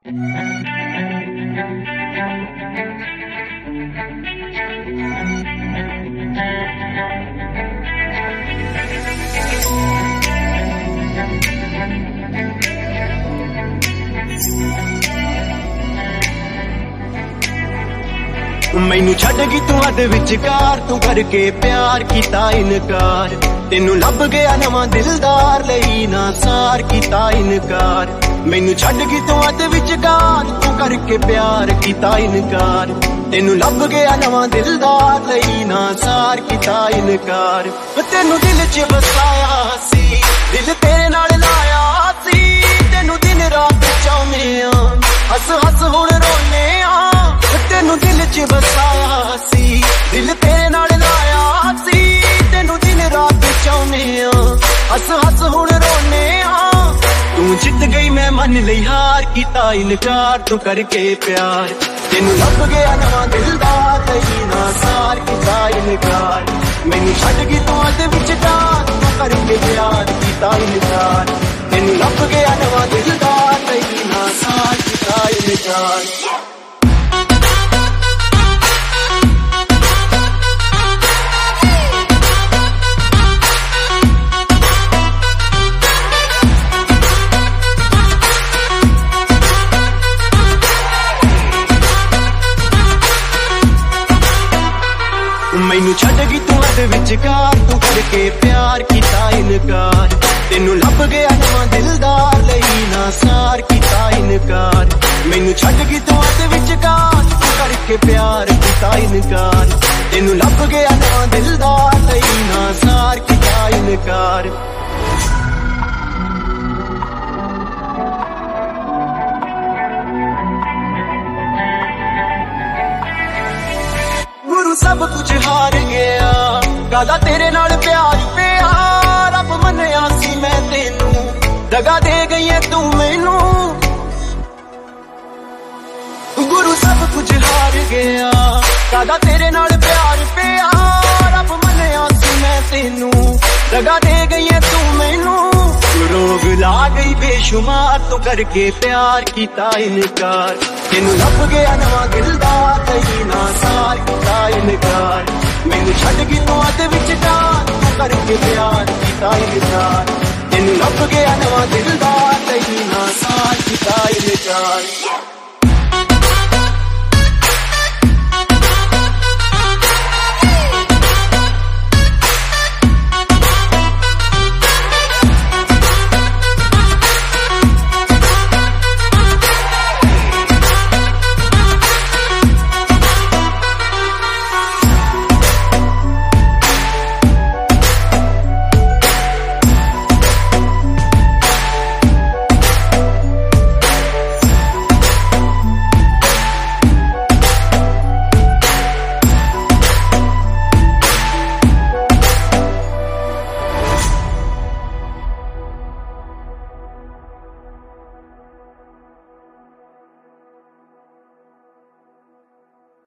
मैनू छड्ड गई तू अद विचकार, तू करके प्यार कीता इनकार। तेनू लब गया नवां दिलदार, लई ना सार कीता इनकार। मैनू छड्ड गई तू अद विचकार, तू करके प्यार कीता इनकार। तेनू लब गया नवां दिलदार, लई ना सार कीता इनकार। तेनू दिल च बसाया सी, दिल तेरे नाल लाया सी। तेनू दिन रात चाहुंदे आ, हस हस हुण रोने आ। तेनू दिल च बसाया सी, दिल तेरे नाल लाया सी। तेनू दिन रात चाहुंदे आ, हस हस हुण रोने आ। तू जित गई मैं मन लई हार, कीता इनकार तू करके प्यार। तेनू लब गया नवां दिलदार, लई ना सार कीता इनकार। मैनू छड्ड गई तू अद विचकार, तू करके प्यार कीता इनकार। तेनू लब गया नवां दिलदार, लई ना सार कीता इनकार। मैनू छड्ड गई तू अद विचकार, तू करके प्यार कीता इनकार। तेनू लब गया नवां दिलदार, लई ना सार कीता इनकार। मैनू छड्ड गई तू अद विचकार, तू करके प्यार कीता इनकार। तेनू लब गया नवां दिलदार, लई ना सार कीता इनकार। सब कुछ हार गया, कादा तेरे नाल प्यार पिया। रब मन्निया सी मैं तेनू, दगा दे गई है तू मैनू। गुरु सब कुछ हार गया, कादा तेरे नाल प्यार पिया। रब मन्निया सी मैं तेनू, दगा दे गई है तू मैनू। रोग ला गई बेशुमार, तू करके प्यार कीता इनकार। तेनू लब गया नवां दिलदार, लई ना सार कीता इनकार। मैनू छड्ड गई तू अद विचकार, तू करके प्यार कीता इनकार। तेनू लब गया नवां दिलदार, लई ना सार कीता इनकार।